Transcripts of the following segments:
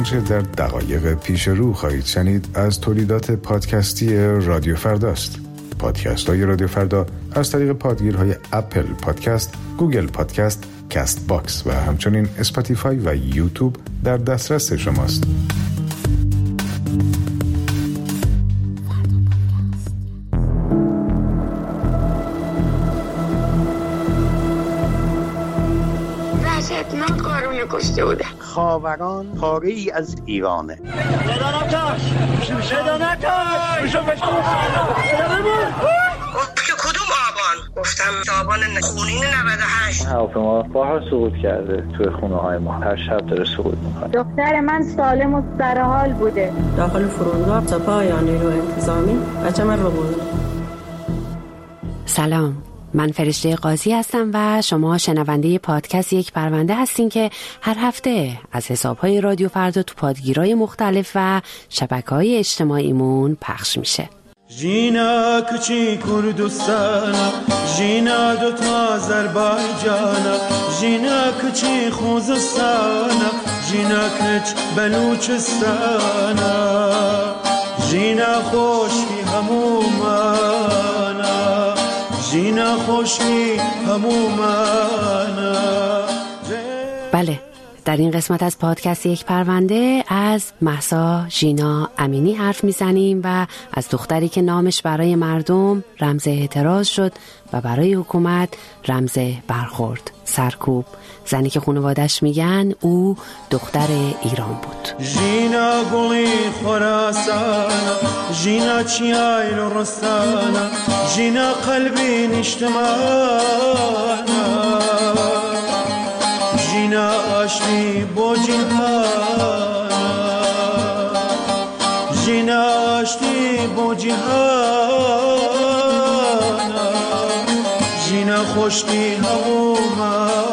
آنچه در دقایق پیش رو خواهید شنید از تولیدات پادکستی رادیو فرداست. پادکست های رادیو فردا از طریق پادگیرهای اپل پادکست، گوگل پادکست، کست باکس و همچنین اسپاتیفای و یوتیوب در دسترس شماست. کشته بوده. خاوران پاره‌ای از ایرانه. کدوم آبان؟ گفتم آبان خونین 98. هواپیما بارها سقوط کرده توی خونه‌های ما. هر شب داره سقوط می‌کنه. دختر من سالم و سرحال بوده. داخل فرودگاه سپاه نیروی انتظامی بچه من رو بود. سلام، من فرشته قاضی هستم و شما شنونده پادکست یک پرونده هستین که هر هفته از حسابهای رادیو فردا تو پادگیرهای مختلف و شبکه‌های اجتماعیمون پخش میشه. جینا کچی کردستانا، جینا دوتا آذربایجانا، جینا کچی خوزستانا، جینا کچ بلوچستانا، جینا خوشی همومانا، جینا خوشی همومانا. بله، در این قسمت از پادکست یک پرونده از مهسا ژینا امینی حرف میزنیم و از دختری که نامش برای مردم رمز اعتراض شد و برای حکومت رمز برخورد، سرکوب، زنی که خانواده‌اش میگن او دختر ایران بود. ژینا گلی خراسانا، ژینا چیای رستانا، ژینا قلبی نشتمانا، ژینا آشتی با جهانا، ژینا آشتی با جهانا، ژینا خوشتی همومانا.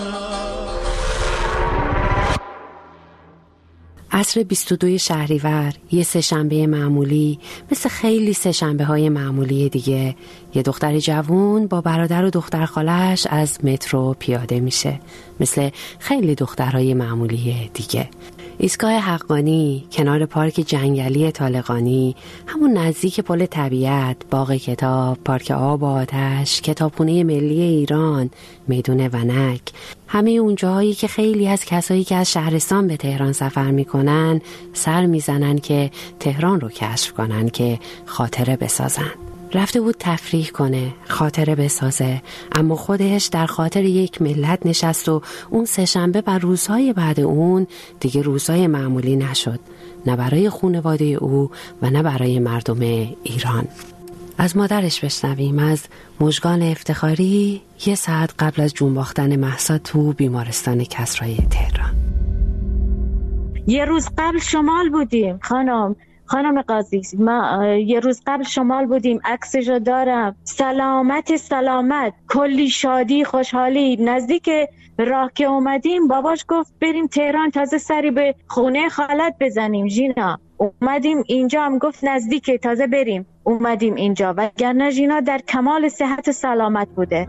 عصر 22 شهریور، یه سه‌شنبه معمولی مثل خیلی سه‌شنبه‌های معمولی دیگه، یه دختر جوون با برادر و دختر خالش از مترو پیاده میشه، مثل خیلی دخترهای معمولی دیگه. ایستگاه حقانی کنار پارک جنگلی طالقانی، همون نزدیک پل طبیعت، باغ کتاب، پارک آب و آتش، کتابخونه ملی ایران، میدون ونک، همه اون جاهایی که خیلی از کسایی که از شهرستان به تهران سفر میکنن سر میزنن که تهران رو کشف کنن، که خاطره بسازن. رفته بود تفریح کنه، خاطره بسازه، اما خودش در خاطر یک ملت نشست و اون سه‌شنبه و روزهای بعد اون دیگه روزهای معمولی نشد، نه برای خانواده او و نه برای مردم ایران. از مادرش بشنویم، از مژگان افتخاری، یه ساعت قبل از جون باختن مهسا تو بیمارستان کسرای تهران. یه روز قبل شمال بودیم خانم قاضی، ما یه روز قبل شمال بودیم، عکسشو دارم. سلامت، کلی شادی، خوشحالی. نزدیک راه که اومدیم باباش گفت بریم تهران، تازه سری به خونه خالت بزنیم. ژینا اومدیم اینجا، هم گفت نزدیکه، تازه بریم. اومدیم اینجا، وگرنه ژینا در کمال صحت سلامت بوده.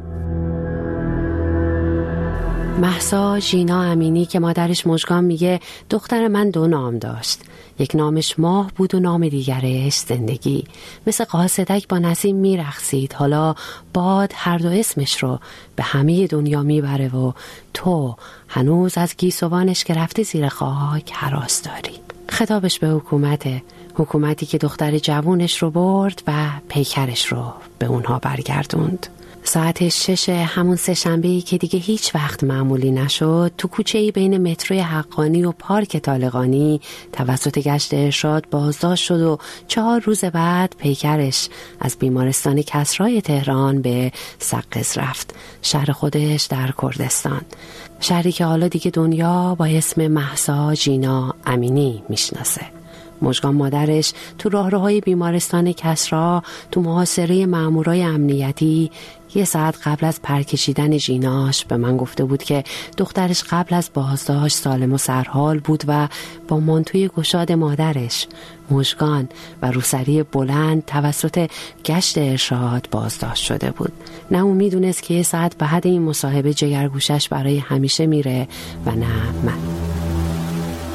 مهسا ژینا امینی که مادرش مژگان میگه دختر من 2 نام داشت، یک نامش ماه بود و نام دیگرش زندگی. مثل قاصدک با نسیم میرقصید، حالا باد هر دو اسمش رو به همه دنیا میبره و تو هنوز از گیسوانش که رفته زیر خاک هراس داری. خطابش به حکومتی که دختر جوونش رو برد و پیکرش رو به اونها برگردوند. ساعت 6 همون سه‌شنبه‌ای که دیگه هیچ وقت معمولی نشد، تو کوچه‌ای بین متروی حقانی و پارک طالقانی توسط گشت ارشاد بازداشت شد و 4 روز بعد پیکرش از بیمارستان کسرای تهران به سقز رفت، شهر خودش در کردستان، شهری که حالا دیگه دنیا با اسم مهسا ژینا امینی میشناسه. مژگان مادرش تو راهروهای بیمارستان کسرا تو محاصره مامورای امنیتی 1 ساعت قبل از پرکشیدن ژیناش به من گفته بود که دخترش قبل از بازداشت سالم و سرحال بود و با مانتوی گشاد مادرش مژگان و روسری بلند توسط گشت ارشاد بازداشت شده بود. نه اون میدونست که 1 ساعت بعد این مصاحبه جگرگوشش برای همیشه میره و نه من.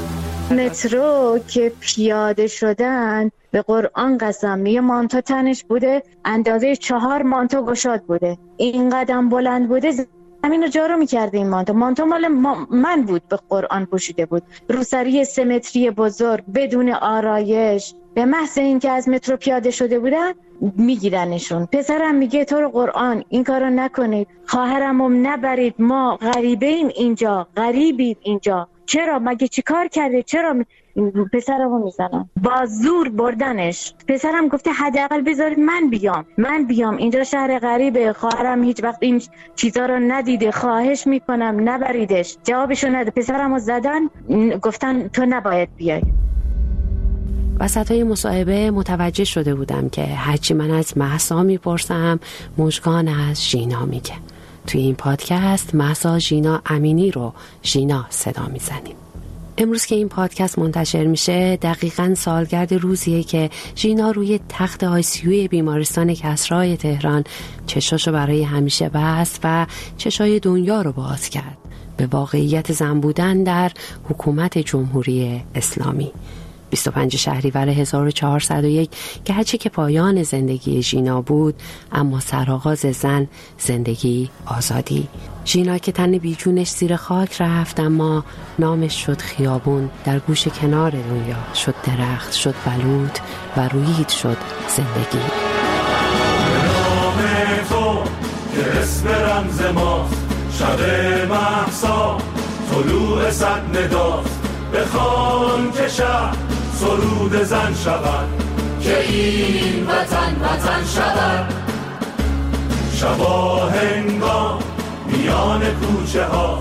مترو که پیاده شدن به قرآن قسم یه مانتو تنش بوده اندازه 4 مانتو گشاد بوده، این قدم بلند بوده، زمین رو جارو میکرده. این مانتو مال من بود، به قرآن پوشیده بود، روسری 3 متری بزرگ بدون آرایش. به محض این که از مترو پیاده شده بودن میگیرنشون. پسرم میگه تو رو قرآن این کارو نکنید، خواهرمو نبرید، ما غریبیم اینجا، غریبید اینجا. چرا؟ مگه چی کار کرده؟ چرا؟ پسرمو میزنن، با زور بردنش. پسرم گفته حداقل بذارید من بیام اینجا شهر غریبه، خواهرم هیچ وقت این چیزا رو ندیده، خواهش میکنم نبریدش. جوابشو نده. پسرمو زدن، گفتن تو نباید بیای. وسطای مصاحبه متوجه شده بودم که هرچی من از مهسا میپرسم مژگان از ژینا میگه. توی این پادکست مهسا ژینا امینی رو ژینا صدا میزنیم. امروز که این پادکست منتشر میشه دقیقاً سالگرد روزیه که ژینا روی تخت آی‌سی‌یو بیمارستان کسرای تهران چشاشو برای همیشه بست و چشای دنیا رو باز کرد به واقعیت زن بودن در حکومت جمهوری اسلامی. 25 شهریور 1401 که هرچه که پایان زندگی ژینا بود، اما سرآغاز زن، زندگی، آزادی. ژینا که تن بیجونش زیر خاک رفت، اما نامش شد خیابون، در گوش کنار دنیا شد درخت، شد بلوط و رویید شد زندگی. نام تو که اسم رمز ماست، شب مهسا طلوع صد نداست، بخوان که شب سرود زن شود، که این وطن شود. شبا هنگام میان کوچه ها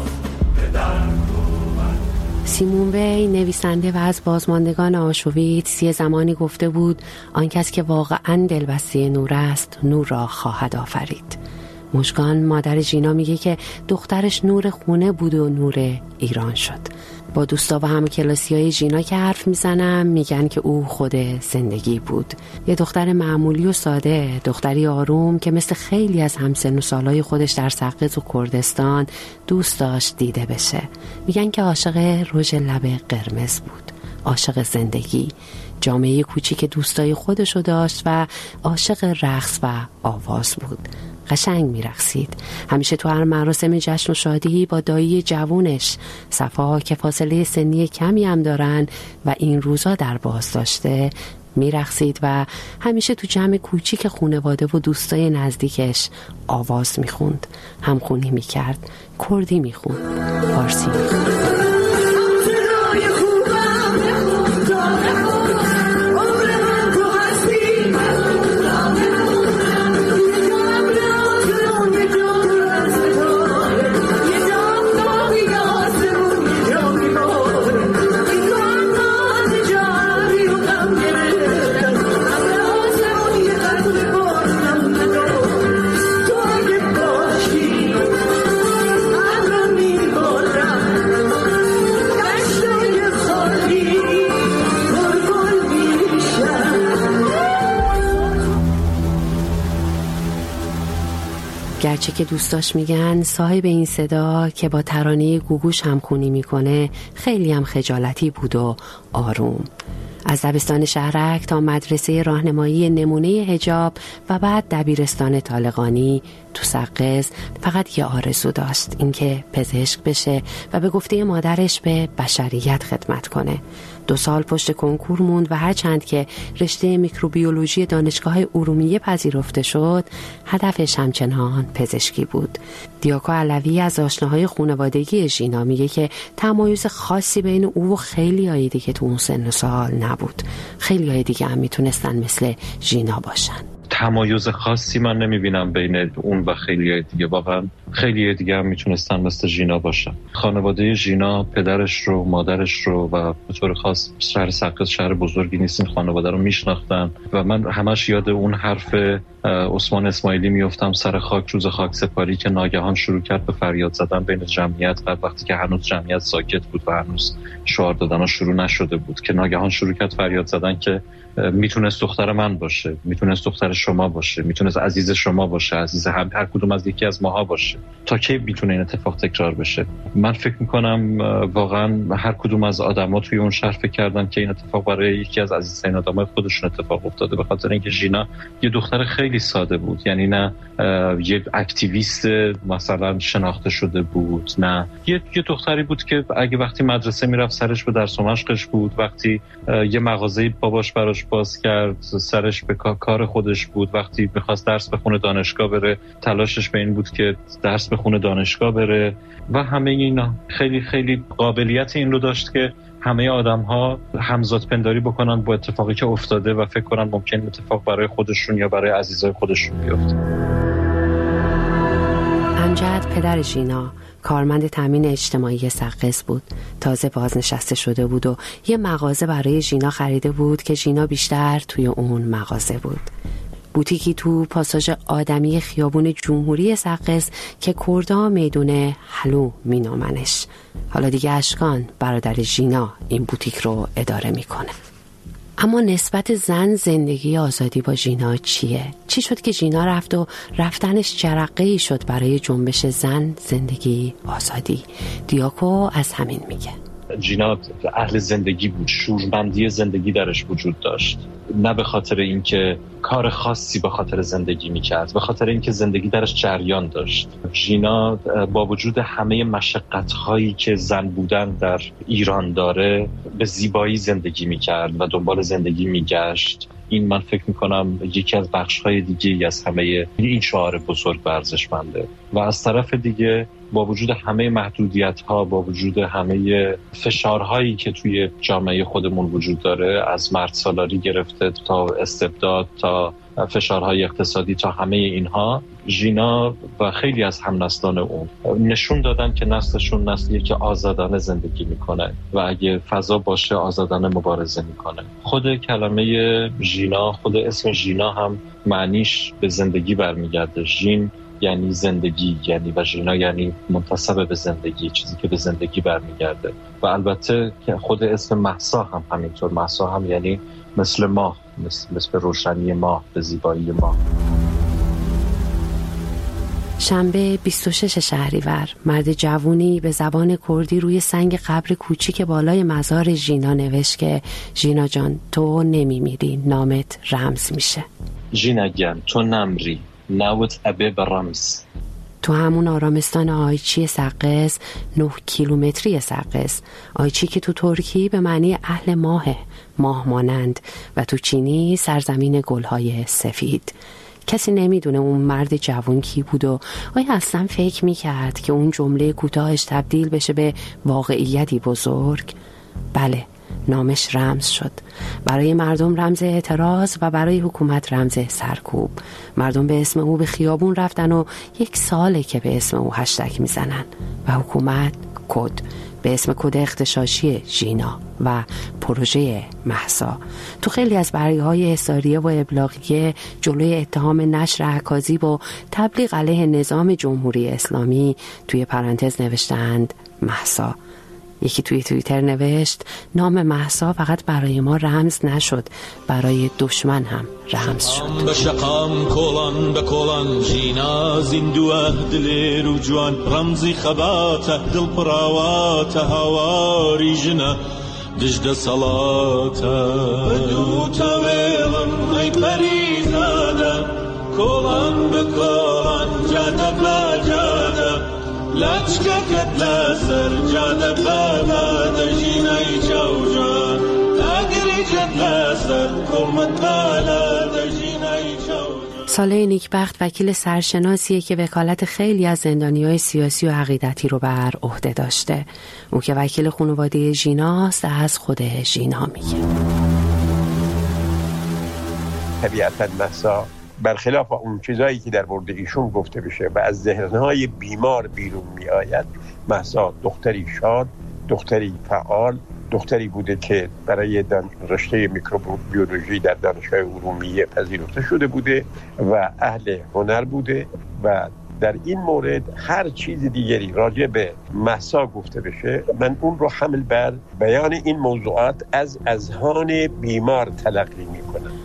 سیمون وی نویسنده و از بازماندگان آشویتس یه زمانی گفته بود آن کس که واقعاً دلبسته نور است نور را خواهد آفرید. مژگان مادر ژینا میگه که دخترش نور خونه بود و نور ایران شد. با دوستا و همکلاسیای ژینا که حرف میزنم میگن که او خود زندگی بود. یه دختر معمولی و ساده، دختری آروم که مثل خیلی از همسن و سالای خودش در سقز و کردستان دوست داشت دیده بشه. میگن که عاشق رژ لب قرمز بود، عاشق زندگی، جامعه کوچیک دوستای خودشو داشت و عاشق رقص و آواز بود. قشنگ میرقصید. همیشه تو هر مراسم جشن و شادی با دایی جوونش صفا که فاصله سنی کمی هم دارن و این روزا در باز داشته میرقصید و همیشه تو جمع کوچیک خانواده و دوستای نزدیکش آواز میخوند، همخونی میکرد، کردی میخوند، فارسی میخوند. گرچه که دوستاش میگن صاحب این صدا که با ترانه گوگوش همخونی میکنه خیلی هم خجالتی بود و آروم. از دبستان شهرک تا مدرسه راهنمایی نمونه حجاب و بعد دبیرستان طالقانی تو سقز فقط یه آرزو داشت، اینکه پزشک بشه و به گفته مادرش به بشریت خدمت کنه. 2 سال پشت کنکور موند و هرچند که رشته میکروبیولوژی دانشگاه ارومیه پذیرفته شد، هدفش همچنان پزشکی بود. دیاکو علوی از آشناهای خانوادگی ژینا میگه که تمایز خاصی بین او و خیلیای دیگه تو اون سن و سال نبود. خیلیای دیگه هم میتونستن مثل ژینا باشن. تمایز خاصی من نمیبینم بین اون و خیلیای دیگه. واقعا خیلیای دیگه هم میتونستن مثل ژینا باشن. خانواده ژینا پدرش رو، مادرش رو و به طور خاص شهر سقز شهر بزرگی نیست، این خانواده رو میشناختن و من همش یاد اون حرف عثمان اسماعیلی میافتم سر خاک روز خاک سپاری که ناگهان شروع کرد به فریاد زدن بین جمعیت وقتی که هنوز جمعیت ساکت بود و هنوز شعار دادن شروع نشده بود، که ناگهان شروع کرد فریاد زدن که میتونست دختر من باشه، میتونست دختر شما باشه، میتونست عزیز شما باشه، عزیز هر کدوم از یکی از ماها باشه. تا کی میتونه این اتفاق تکرار بشه؟ من فکر میکنم واقعا هر کدوم از آدما توی اون شهر فکر کردن که این اتفاق برای یکی از عزیزترین آدمای خودشون اتفاق افتاده، به خاطر اینکه ژینا یه دختر خیلی ساده بود. یعنی نه یه اکتیویست مثلا شناخته شده بود، نه یه دختری بود که اگه وقتی مدرسه میرفت سرش به درس و مشقش بود، وقتی یه مغازه باباش براش باز کرد سرش به کار خودش بود، وقتی میخواست درس بخونه دانشگاه بره تلاشش به این بود که درس بخونه دانشگاه بره و همه اینا. خیلی خیلی قابلیت این رو داشت که همه آدم‌ها همزاد پنداری بکنن با اتفاقی که افتاده و فکر کنن ممکن اتفاق برای خودشون یا برای عزیزای خودشون بیفته. امجد پدر ژینا کارمند تامین اجتماعی سقز بود. تازه بازنشسته شده بود و یه مغازه برای ژینا خریده بود که ژینا بیشتر توی اون مغازه بود. بوتیکی تو پاساژ آدمی خیابون جمهوری سقز که کردا میدون حلو مینامنش. حالا دیگه اشکان برادر ژینا این بوتیک رو اداره میکنه. اما نسبت زن زندگی آزادی با ژینا چیه؟ چی شد که ژینا رفت و رفتنش جرقه‌ای شد برای جنبش زن زندگی آزادی؟ دیاکو از همین میگه. ژینا اهل زندگی بود، شوربندی زندگی درش وجود داشت، نه به خاطر اینکه کار خاصی به خاطر زندگی میکرد، به خاطر اینکه زندگی درش جریان داشت. ژینا با وجود همه مشقت‌هایی که زن بودن در ایران داره به زیبایی زندگی میکرد و دنبال زندگی میگشت. این من فکر میکنم یکی از بخش‌های دیگه از همه این شعار بزرگ و ارزشمنده. و از طرف دیگه با وجود همه محدودیت‌ها، با وجود همه فشارهایی که توی جامعه خودمون وجود داره، از مردسالاری گرفته تا استبداد تا فشارهای اقتصادی تا همه اینها، ژینا و خیلی از همنسلان اون نشون دادن که نسلشون نسلیه که آزادانه زندگی میکنه و اگه فضا باشه آزادانه مبارزه میکنه. خود کلمه ژینا، خود اسم ژینا هم معنیش به زندگی برمیگرده. ژین یعنی زندگی، یعنی و ژینا یعنی منتسب به زندگی، چیزی که به زندگی برمیگرده. و البته که خود اسم مهسا هم همینطور. مهسا هم یعنی مثل ماه، مثل روشنی ماه، به زیبایی ماه. شنبه 26 شهریور مرد جوونی به زبان کردی روی سنگ قبر کوچیک بالای مزار ژینا نوشت که ژینا جان تو نمیمیری، نامت رمز میشه. ژینا جان تو نمری، ناوت ابه برمز. تو همون آرامستان آیچی سقز، 9 کیلومتری سقز. آیچی که تو ترکی به معنی اهل ماهه، ماه مانند، و تو چینی سرزمین گلهای سفید. کسی نمیدونه اون مرد جوان کی بود و آیا اصلا فکر میکرد که اون جمله کوتاهش تبدیل بشه به واقعیتی بزرگ؟ بله، نامش رمز شد. برای مردم رمز اعتراض و برای حکومت رمز سرکوب. مردم به اسم او به خیابون رفتن و 1 ساله که به اسم او هشتگ میزنن و حکومت کد به اسم کد اغتشاشی ژینا و پروژه مهسا. تو خیلی از برگه‌های احضاریه و ابلاغیه جلوی اتهام نشر اکاذیب و تبلیغ علیه نظام جمهوری اسلامی توی پرانتز نوشتند مهسا. یکی توی توییتر نوشت نام مهسا فقط برای ما رمز نشد، برای دشمن هم رمز شد. بشقام کولان به کولان ژینا زندوه دل رو جوان رمزی خبات دل پراوات هواری جنا دجد صلات بدو تویلم ای پریزاده کولان به کولان جاده با جاده لچکت لسر جاده بالا ژینای جوجان اگریجت لسر کلمت بالا ژینای جوجان. ساله نیکبخت وکیل سرشناسیه که وکالت خیلی از زندانیای سیاسی و عقیدتی رو بر عهده داشته. اون که وکیل خانواده ژیناست از خود ژینا میگه. طبیعتاً مهسا برخلاف اون چیزایی که در مورد ایشون گفته بشه و از ذهنهای بیمار بیرون می آید، مهسا دختری شاد، دختری فعال، دختری بوده که برای رشته میکروبیولوژی در دانشگاه ارومیه پذیرفته شده بوده و اهل هنر بوده و در این مورد هر چیز دیگری راجع به مهسا گفته بشه من اون رو حمل بر بیان این موضوعات از اذهان بیمار تلقی می کنم.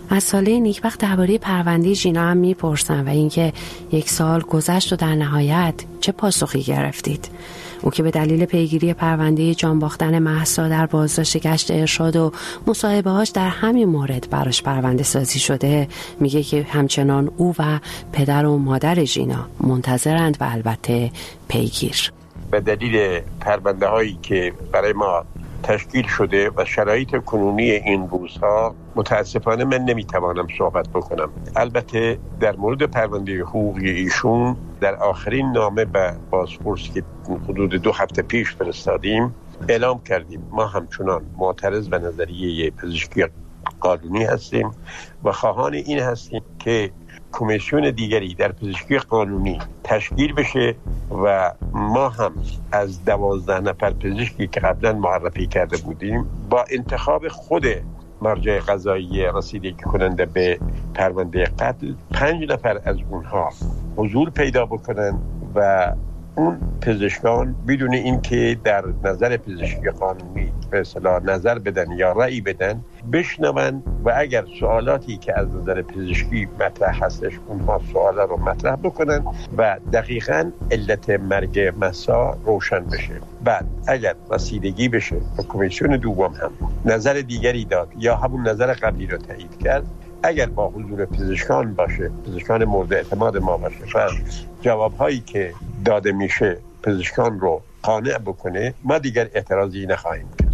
از ساله نیکبخت درباره پرونده ژینا هم میپرسن و اینکه 1 سال گذشت و در نهایت چه پاسخی گرفتید؟ او که به دلیل پیگیری پرونده جان باختن مهسا در بازداشت گشت ارشاد و مصاحبه‌هاش در همین مورد براش پرونده سازی شده، میگه که همچنان او و پدر و مادر ژینا منتظرند و البته پیگیر. به دلیل پرونده هایی که برای ما تشکیل شده و شرایط کنونی این روزها متاسفانه من نمیتوانم صحبت بکنم. البته در مورد پرونده حقوقی ایشون در آخرین نامه به بازپرس که حدود 2 هفته پیش فرستادیم اعلام کردیم ما همچنان معترض به نظریه پزشکی قانونی هستیم و خواهان این هستیم که کمیسیون دیگری در پزشکی قانونی تشکیل بشه و ما هم از 12 نفر پزشکی که قبلا معرفی کرده بودیم با انتخاب خود مرجع قضایی رسیدگی کننده به پرونده قتل 5 نفر از اونها حضور پیدا بکنن و اون پزشکان بدون اینکه در نظر پزشکی قانونی به اصطلاح نظر بدن یا رأی بدن بشنون و اگر سوالاتی که از نظر پزشکی مطرح هستش اونها سوالا رو مطرح بکنن و دقیقاً علت مرگ مهسا روشن بشه. بعد اگر رسیدگی بشه و کمیسیون دوم هم نظر دیگری داد یا همون نظر قبلی رو تایید کرد، اگر با حضور پزشکان باشه، پزشکان مورد اعتماد ما باشه و جوابهایی که داده میشه پزشکان رو قانع بکنه، ما دیگر اعتراضی نخواهیم کرد.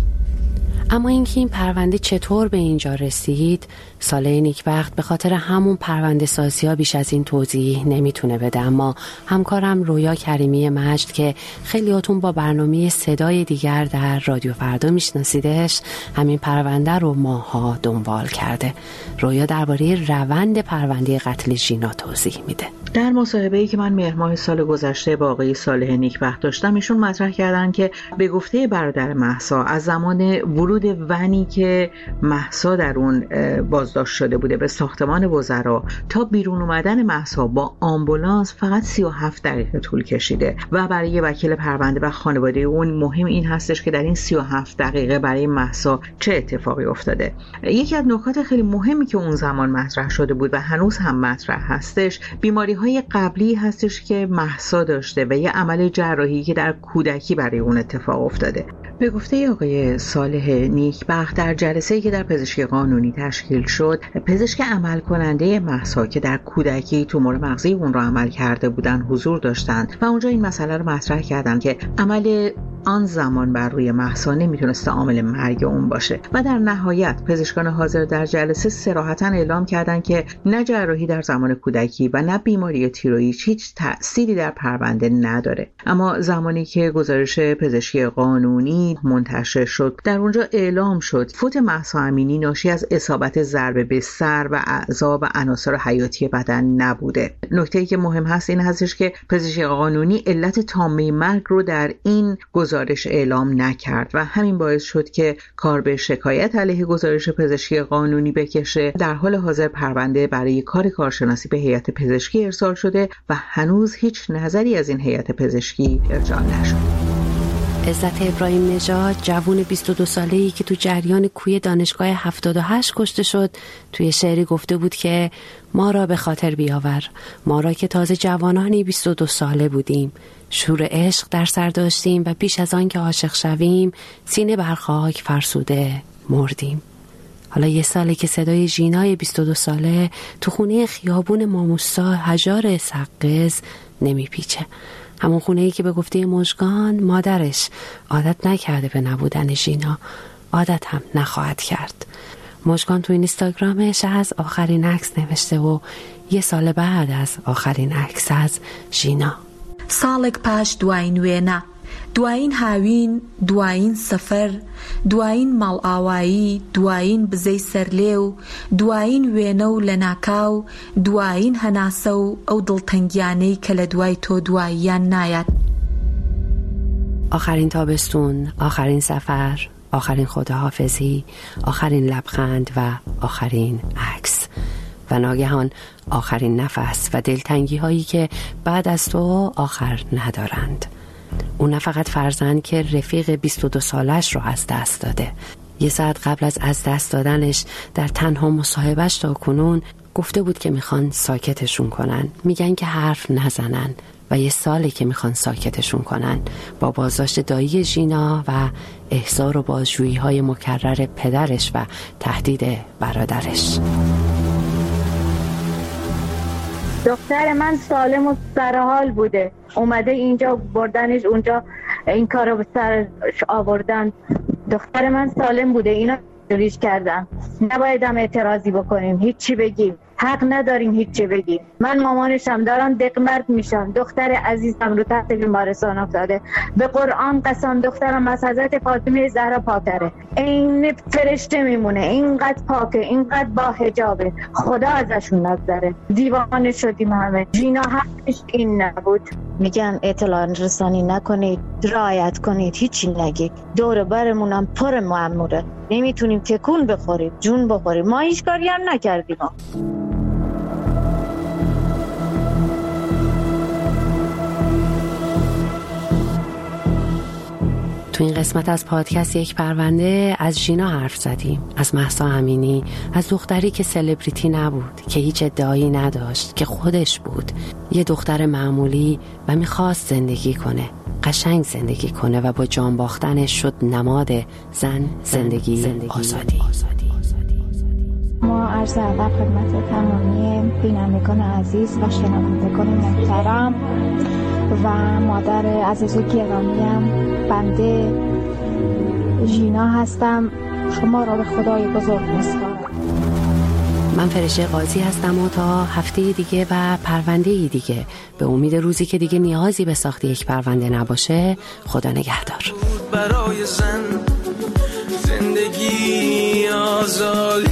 اما اینکه این پرونده چطور به اینجا رسید، ساله نیکبخت به خاطر همون پرونده سازی ها بیش از این توضیح نمیتونه بده. اما همکارم رویا کریمی مجد که خیلیاتون با برنامه صدای دیگر در رادیو فردا میشناسیدش، همین پرونده رو ماها دنبال کرده. رویا درباره روند پرونده قتل ژینا توضیح میده. در مصاحبه‌ای که من مهر ماه سال گذشته با آقای صالح نیکبخت داشتم، ایشون مطرح کردن که به گفته برادر مهسا از زمان ورود ونی که مهسا در اون بازداشت شده بوده به ساختمان وزرا تا بیرون اومدن مهسا با آمبولانس فقط 37 دقیقه طول کشیده و برای وکیل پرونده و خانواده اون مهم این هستش که در این 37 دقیقه برای مهسا چه اتفاقی افتاده. یکی از نکات خیلی مهمی که اون زمان مطرح شده بود و هنوز هم مطرح هستش، بیماری‌های قبلی هستش که مهسا داشته و یه عمل جراحی که در کودکی برای اون اتفاق افتاده. به گفته آقای صالح نیکبخت در جلسه‌ای که در پزشکی قانونی تشکیل شد، پزشک عمل کننده مهسا که در کودکی تومور مغزی اون را عمل کرده بودن حضور داشتند و اونجا این مسئله رو مطرح کردن که عمل آن زمان بر روی مهسا نمیتونسته عامل مرگ اون باشه و در نهایت پزشکان حاضر در جلسه صراحتاً اعلام کردند که نه جراحی در زمان کودکی و نه بیماری تیروئید هیچ تأثیری در پرونده نداره. اما زمانی که گزارش پزشکی قانونی منتشر شد، در اونجا اعلام شد فوت مهسا امینی ناشی از اصابت ضربه به سر و اعضا و عناصر حیاتی بدن نبوده. نکته‌ای که مهم هست این هستش که پزشکی قانونی علت تامه مرگ رو در این گزارش اعلام نکرد و همین باعث شد که کار به شکایت علیه گزارش پزشکی قانونی بکشه. در حال حاضر پرونده برای کار کارشناسی به هیئت پزشکی ارسال شده و هنوز هیچ نظری از این هیئت پزشکی ارجاع نشد. عزت ابراهیم نژاد، جوون 22 ساله‌ای که تو جریان کوی دانشگاه 78 کشته شد، توی شعری گفته بود که ما را به خاطر بیاور، ما را که تازه جوانانی 22 ساله بودیم، شور عشق در سر داشتیم و پیش از آن که عاشق شویم سینه بر خاک فرسوده مردیم. حالا 1 ساله که صدای ژینای 22 ساله تو خونه خیابون ماموسا هجار سقز نمیپیچه. همون خونه‌ای که به گفته مژگان مادرش عادت نکرده به نبودن ژینا، عادت هم نخواهد کرد. مژگان تو اینستاگرامش از آخرین عکس نوشته و 1 سال بعد از آخرین عکس از ژینا. ساڵێک پاش دوایین وێنە، دوایین هاوین، دوایین سەفەر، دوایین ماڵ ئاوایی، دوایین بزەی سەرلێو، دوایین وێنە و لە ناکاو، دوایین هەناسە و ئەو دڵتەنگیانەی کە لە دوای تۆ دواییان نایەت. آخرین تابستون، آخرین سفر، آخرین خداحافظی، آخرین لبخند و آخرین عکس و ناگهان آخرین نفس و دلتنگی هایی که بعد از تو آخر ندارند. اون نه فقط فرزند که رفیق 22 سالش رو از دست داده، 1 ساعت قبل از دست دادنش در تنها مصاحبهش تا کنون گفته بود که میخوان ساکتشون کنن، میگن که حرف نزنن و 1 ساله که میخوان ساکتشون کنن با بازداشت دایی ژینا و احضار و بازجویی‌های مکرر پدرش و تهدید برادرش. دختر من سالم و سرحال بوده، اومده اینجا بردنش اونجا این کارو به سرش آوردن. دختر من سالم بوده، اینا ریش کردن. نباید هم اعتراضی بکنیم، هیچی بگیم، حق نداریم هیچی بگیم. من مامانشم دارم دقمرد میشم، دختر عزیزم رو تحت بیمارستان افتاده. به قرآن قسم دخترم از حضرت فاطمه زهرا پاکتره، این فرشته میمونه، اینقدر پاکه، اینقدر با حجابه، خدا ازشون نگذره. دیوانه شدیم همه. ژینا حقش این نبود. میگن اطلاع رسانی نکنید، رعایت کنید، هیچی نگید. دور برمونم پر مأموره، نمیتونیم تکون بخوریم، جون بخوریم. ما هیچ کاری هم نکردیم. تو این قسمت از پادکست یک پرونده از ژینا حرف زدیم، از مهسا امینی، از دختری که سلبریتی نبود، که هیچ ادعایی نداشت، که خودش بود، یه دختر معمولی و میخواست زندگی کنه، قشنگ زندگی کنه و با جان باختنش شد نماد زن، زندگی، آزادی. ما عرض ادب خدمت تمامی بینندگان عزیز و شنوندگان محترم و مادر عزیز و گرامیم. بنده ژینا هستم، شما را به خدای بزرگ میسپارم. من فرشته قاضی هستم و تا هفته دیگه و پرونده دیگه، به امید روزی که دیگه نیازی به ساخت یک پرونده نباشه، خدا نگهدار. برای زن زندگی آزادی،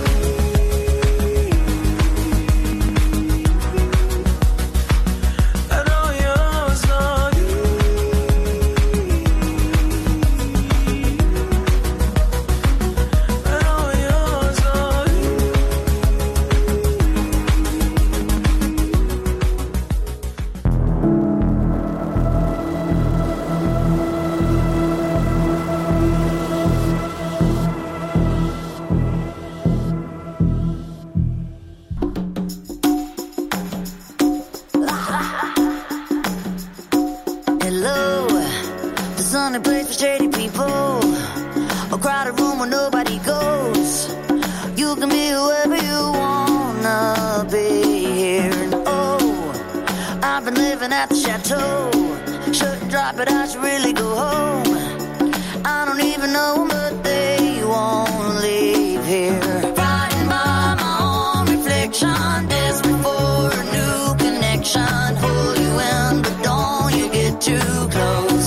shady people, a crowded room where nobody goes. You can be whoever you wanna be here. And oh, I've been living at the chateau. Shouldn't drop it, I should really go home. I don't even know them, but they won't leave here. Frightened by my own reflection, desperate for a new connection. Hold you in, but don't you get too close.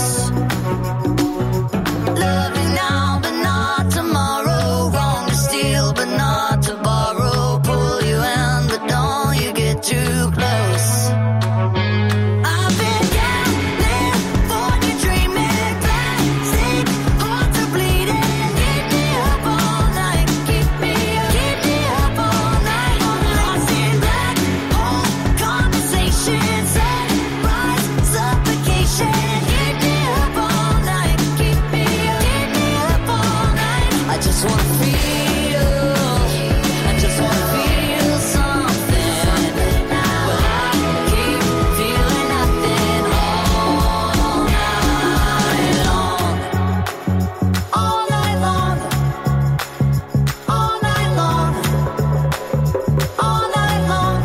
Love you now, but not tomorrow. Wrong to steal, but not to borrow. Pull you in, but don't you get too close. I've been gambling for you, dreaming, plastic hearts are bleeding. Keep me up all night, keep me up all night. Lost in black hole conversations, sunrise suffocation. Keep me up all night, keep me up all night. I just wanna feel, I just wanna feel something, but I keep feeling nothing all night long, all night long, all night long, all night long.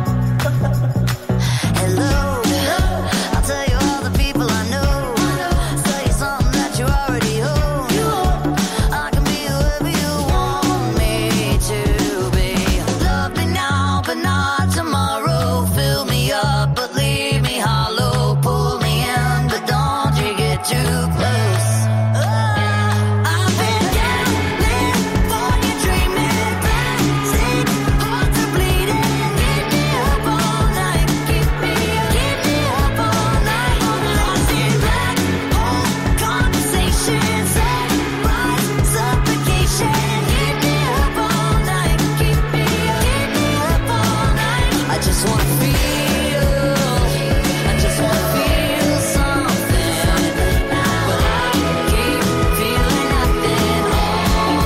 Hello, I'll tell you all the people I know. Say something that you already own. I can be whoever you want me to be. Love me now, but not tomorrow. Fill me up, but leave me hollow. Pull me in, but don't you get too close. I've been gambling for you, dreaming, plastic hearts are bleeding. Keep me up all night, keep me up all night. Lost in black hole conversations, sunrise suffocation. Keep me up all night, keep me up all night. I just wanna feel, I just wanna feel something, but I keep feeling nothing all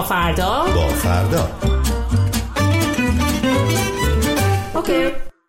فردا اوکی.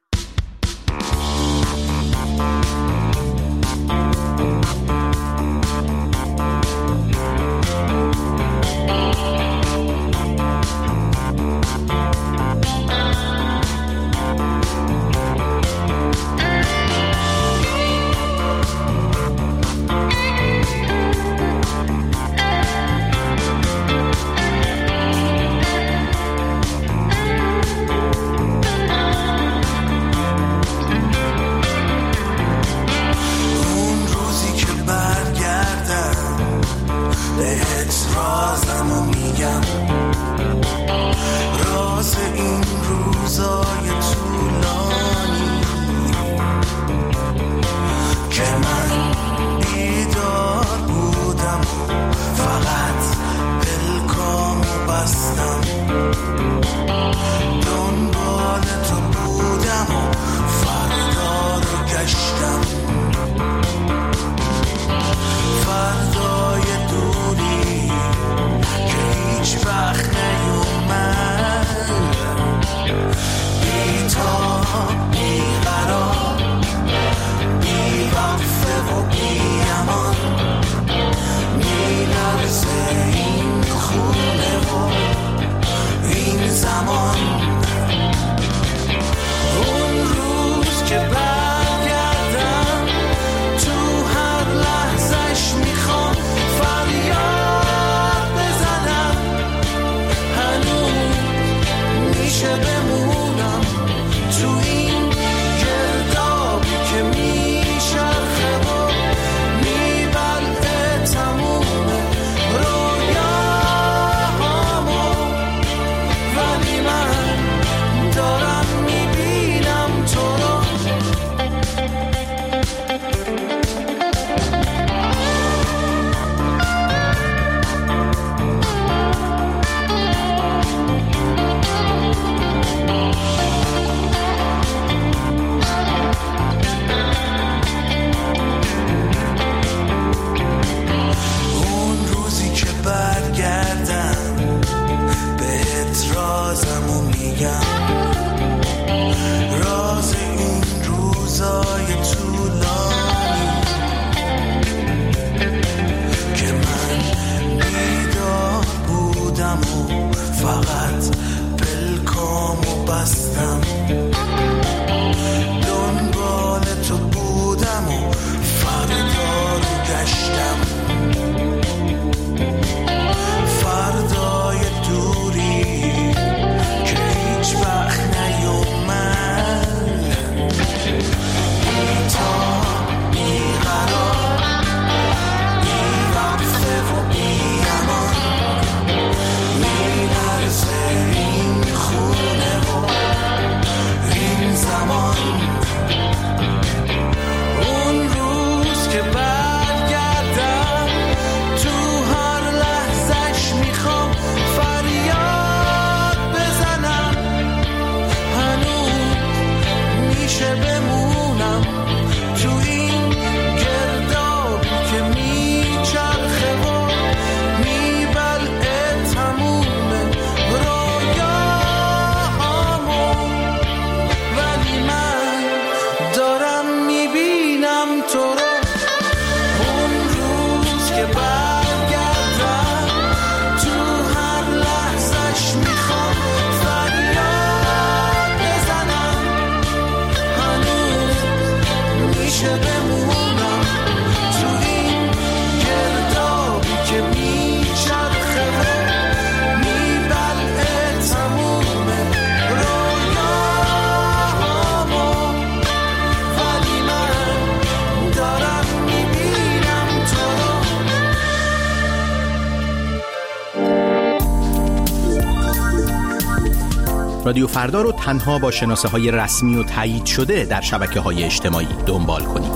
رادیو فردا رو تنها با شناسه‌های رسمی و تایید شده در شبکه‌های اجتماعی دنبال کنید.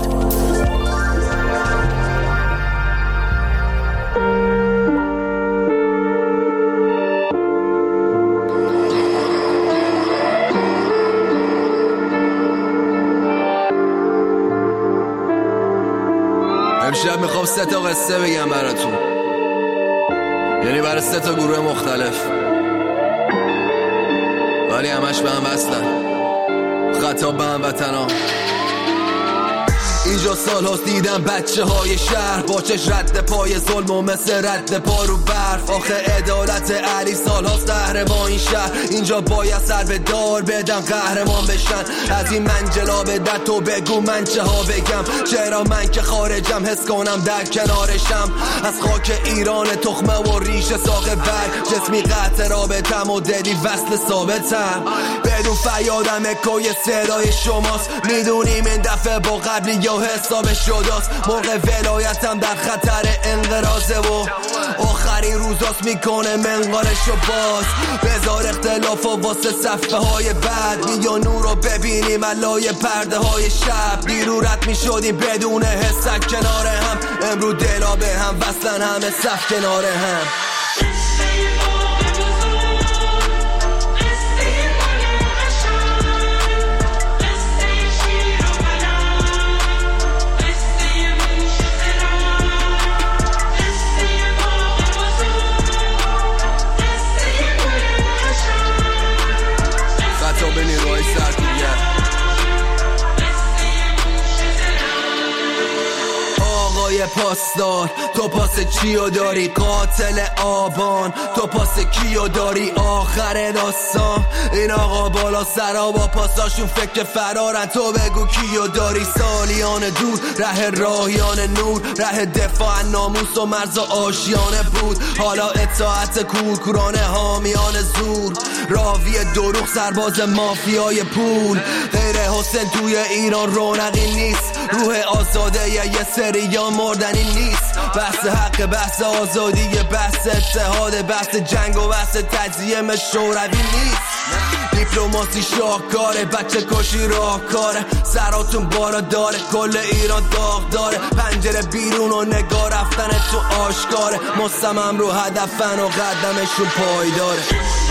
امشب میخوام 3 تا قصه بگم براتون. یعنی برای 3 تا گروه مختلف، ولی همش به هم وصلن. خطاب به هموطنا. اینجا سال هاست دیدم بچه های شهر با چش رد پای ظلم و مثل رد پا رو برف. آخه عدالت علی سال هاست قهرمان این شهر. اینجا باید سر به دار بدن قهرمان بشن. از این منجلا به در تو بگو من چه ها بگم. چرا من که خارجم حس کنم در کنارشم. از خاک ایران تخمه و ریش ساق بر جسمی قطع رابطم و دلی وصل ثابتم. بدون فریادم اکوی صدای شماست. میدونیم این دفعه با قبلی یا حساب شداست. موقع ولایتم در خطر انقراضه و آخرین روزاست میکنه منقارشو باز. بذار اختلاف و واسه صفحه های بعد یا نور رو ببینیم علای پرده های شب. دیرو رد میشدیم بدون حسک کنار هم. امرو دلا به هم وصلن همه صف کنار هم. پاسدار تو پاس چیو داری؟ قاتل آبان تو پاس کیو داری؟ آخر داستان این آقا بالا سرا با پاساشون فکر فرارن. تو بگو کیو داری؟ سالیان دور ره راهیان نور، ره دفاع ناموس و مرز و آشیانه بود. حالا اطاعت کورکورانه حامیان زور، راوی دروغ سرباز مافیای پول. غیر حسین توی ایران رونقی نیست. روح آزاده یه سریا مردنی نیست. بحث حق، بحث آزادی، بحث اتحاد، بحث جنگ و بحث تجزیه شوروی نیست. دیپلماسی شاهکاره، بچه کشی راهکاره. سراتون بالا داره، کل ایران داغ داره. پنجره بیرون و نگاه رفتن تو آشکاره. مصمم رو هدفن و قدمشون پایداره.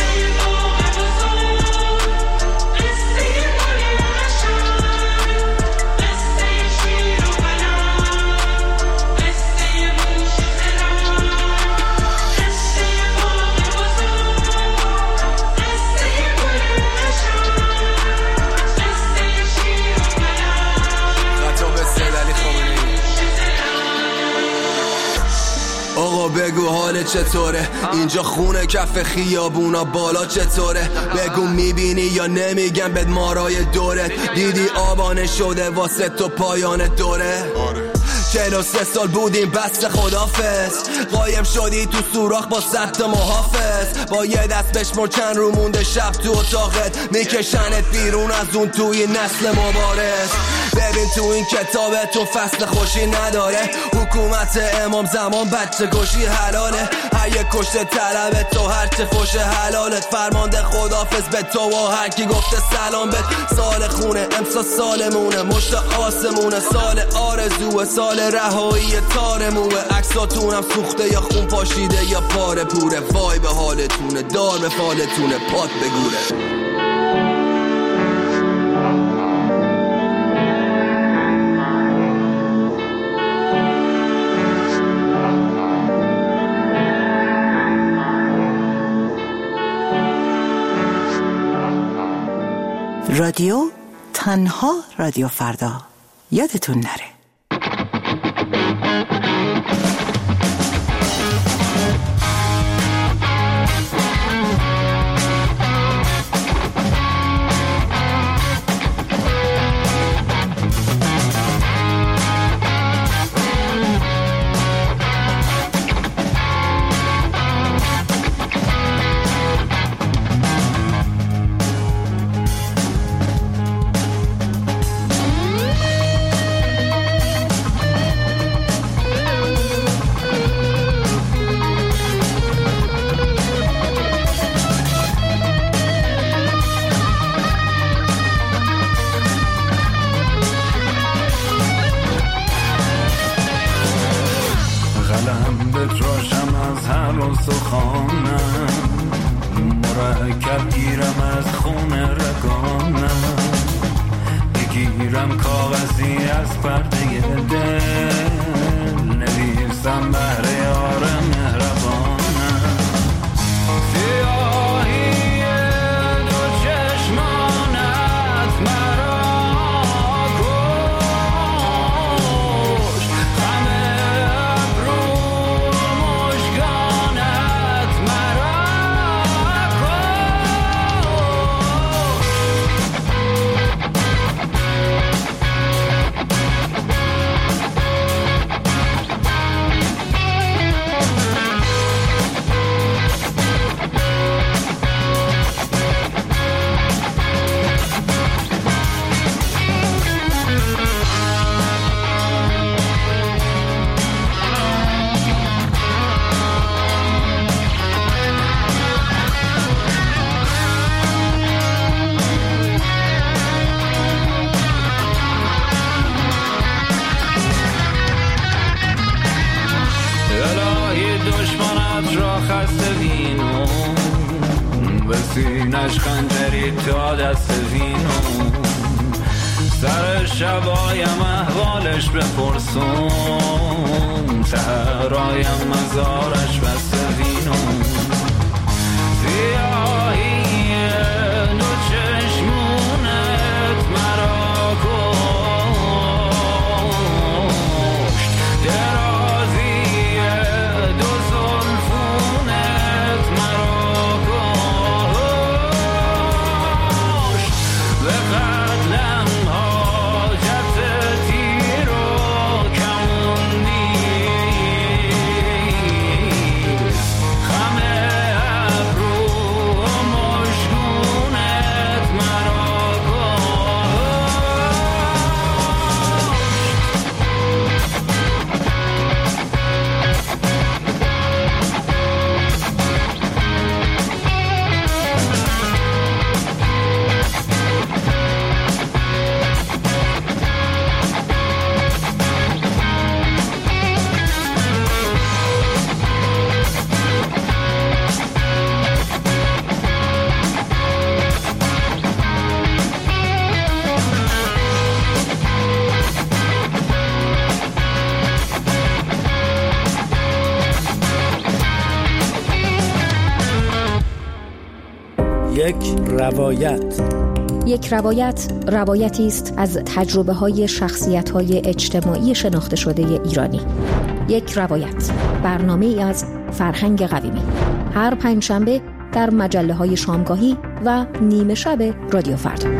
آقا بگو حال چطوره؟ اینجا خونه کف خیابونا بالا چطوره؟ بگو میبینی یا نمیگم بد مارای دورت. دیدی آبانه شده واسه تو پایان دوره. 43 سال بودیم بس خدافظ. قایم شدی تو سوراخ با 100 تا محافظ. با یه دست بشمر چند رو مونده شب تو اتاقت. میکشنت بیرون از اون توی نسل مبارز. ببین تو این کتابتون فصل خوشی نداره. حکومت امام زمان بچه کشی حلاله. هر یک کشته طلب تو هرچه فوش حلالت. فرمانده خدافظ به تو و هر کی گفته سلام بد. سال خونه امسا سالمونه، مشت آسمونه. سال آرزوه، سال رهایی تارموه. عکساتونم سوخته یا خون پاشیده یا پاره پوره. وای به حالتونه، دار به فالتونه، پات بگوره. رادیو تنها رادیو فردا، یادتون نره. مرکب گیرم از خون رگانم. بگیرم کاغذی از پرده دل. نویسم بهر یار مهربانم. سینش خنجری تا دست وینو سر شبایم احوالش بپرسون تهرایم مزارش بسته وینو سیاهی دو چشمونت مرا کشت درازی دو زلفونت مرا کشت به قتلم حاجت تیر و کمون نیست خم ابرو و مشکونت مرا یک روایت روایتی است از تجربه‌های شخصیت‌های اجتماعی شناخته شده ایرانی. یک روایت، برنامه‌ای از فرهنگ قویمی، هر پنجشنبه در مجله‌های شامگاهی و نیمه شب رادیو فردا.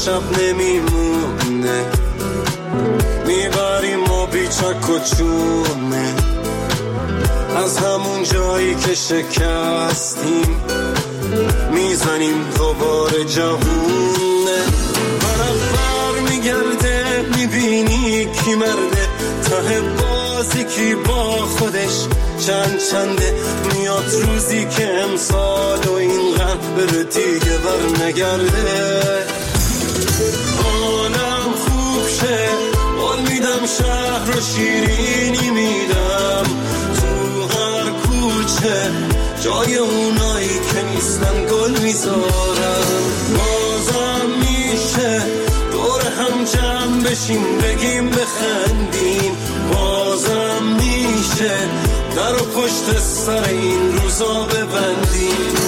شب نمیمونه، میبریم ما بیچک و چونه از همون جایی که شکستیم، میزنیم دوباره جوونه. منم بر میگرده میبینی کی مرده، ته بازی کی با خودش چنده. میاد روزی که امسال و این غم بره دیگه بر نگرده. حالم خوب شه قول میدم، شهر رو شیرینی میدم، تو هر کوچه جای اونایی که نیستن گل میذارم. بازم میشه دور هم جمع بشیم بگیم بخندیم، بازم میشه در و پشت سر این روزا ببندیم.